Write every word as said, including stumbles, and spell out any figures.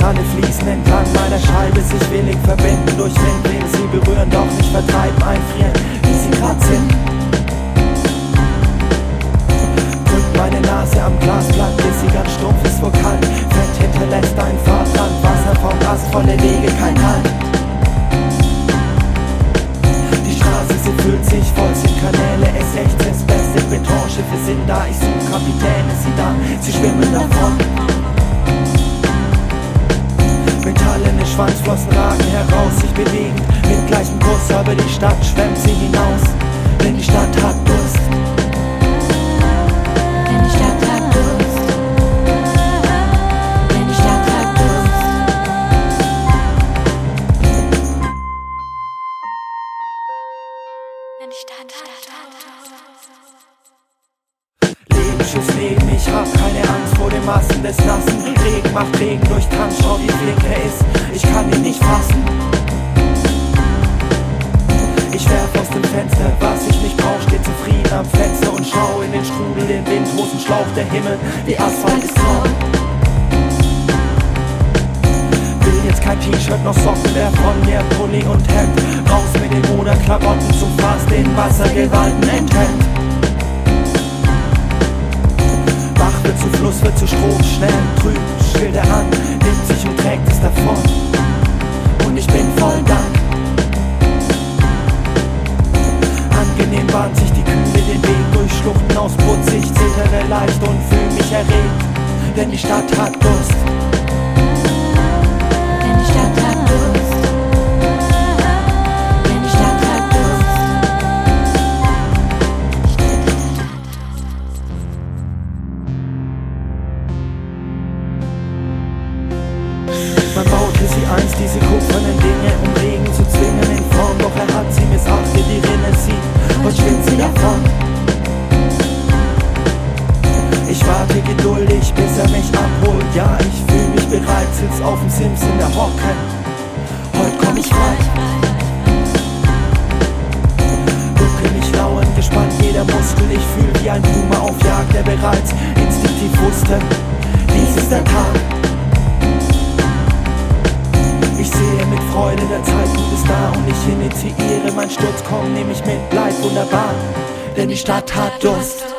Metalle fließen entlang meiner Scheibe, sich willig verbinden durch Wind, will sie berühren, doch nicht vertreiben, einfrieren, wie sie grad sind. Drückt meine Nase am Glasblatt, bis sie ganz stumpf ist vor kalt. Fett hinterlässt ein Fahrtrand, Wasser vom Ast, volle Wege, kein Halt. Die Straße, sie fühlt sich voll, sind Kanäle, es echt das Beste. Betonschiffe sind da, ich such Kapitäne, sie da, sie schwimmen davon. Metallene Schwanzflossen ragen heraus, sich bewegend, mit gleichem Kurs, aber die Stadt schwemmt sie hinaus, denn die Stadt hat Durst. Denn die Stadt hat Durst. Denn die Stadt hat Durst. Denn die Stadt hat Durst. Leben, Schuss, Leben, ich hab keine Angst vor den Massen des Nassen. Regen macht Regen durch Tanz, schau wie flink er ist, ich kann ihn nicht fassen. Ich werf aus dem Fenster, was ich nicht brauch, steht zufrieden am Fenster und schau in den Strudel, den windlosen Schlauch, der Himmel, wie Asphalt ist grau. Will jetzt kein T-Shirt, noch Socken, der von mir Pulli und Hemd. Raus mit den Moderklamotten zum Fass, den Wassergewalten enthemmt. Bach wird zu Fluss, wird zu Strom, schnell trüb, Schilder an, nimmt sich und trägt es davon. Und ich bin voll Dank. Angenehm bahnt sich die Kühle den Weg durch Schluchten aus Putz. Ich zittere leicht und fühl mich erregt, denn die Stadt hat Durst. Denn die Stadt hat Durst. Denn die Stadt hat Durst. Man baute sie einst, diese kupfernen Dinge, um Regen zu zwingen in Form, doch er hat sie missachtet, die Rinne sieht, und schwimmt sie davon. Ich warte geduldig, bis er mich abholt, ja, ich fühl mich bereit, sitz auf dem Sims in der Hocke, heut komm ich frei. Ducke mich lauernd, gespannt jeder Muskel, ich fühl wie ein Puma auf Jagd, der bereits instinktiv wusste, dies ist der Tag. Ich sehe mit Freude, der Zeitpunkt ist da und ich initiiere mein Sturz, komm, nehm ich mit, bleib wunderbar, denn die Stadt hat Durst.